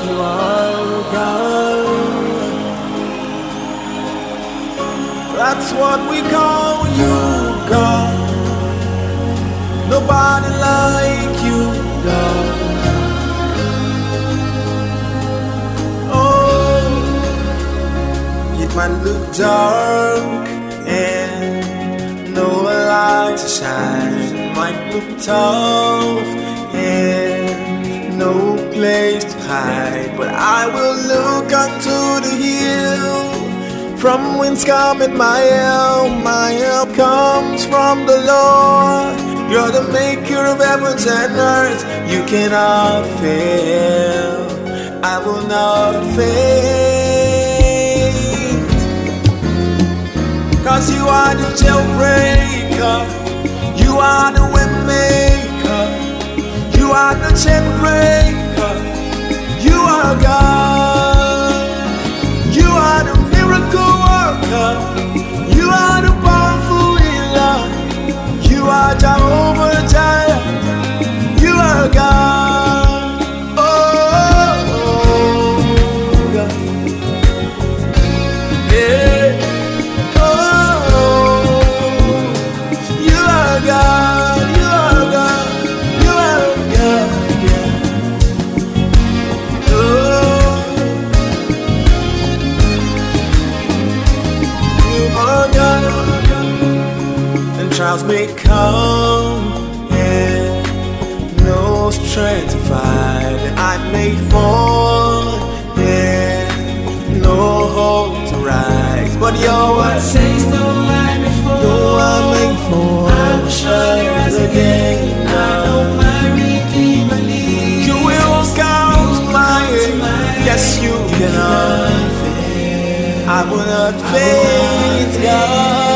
you are God. That's what we call you, God. Nobody like you, God. Oh, it might look dark and no light to shine. It might look tough and no place to hide, but I will look unto the hill. From whence cometh my help? My help comes from the Lord. You're the maker of heavens and earth. You cannot fail. I will not faint. 'Cause you are the jailbreaker. You are the way maker. You are the chain breaker. You are God. You are the miracle worker. You are the powerful healer. You are Jehovah Jireh. You are God. Oh, God. Yeah. Oh, you are God. You are God. You are God. Yeah. Oh, you are God. And trials may come and no strength to fight, and I may fall and no hope to rise. But your word says, though I may fall, I will surely rise again. I know my Redeemer lives. You will count my end. Yes, you cannot. I will not faint, God.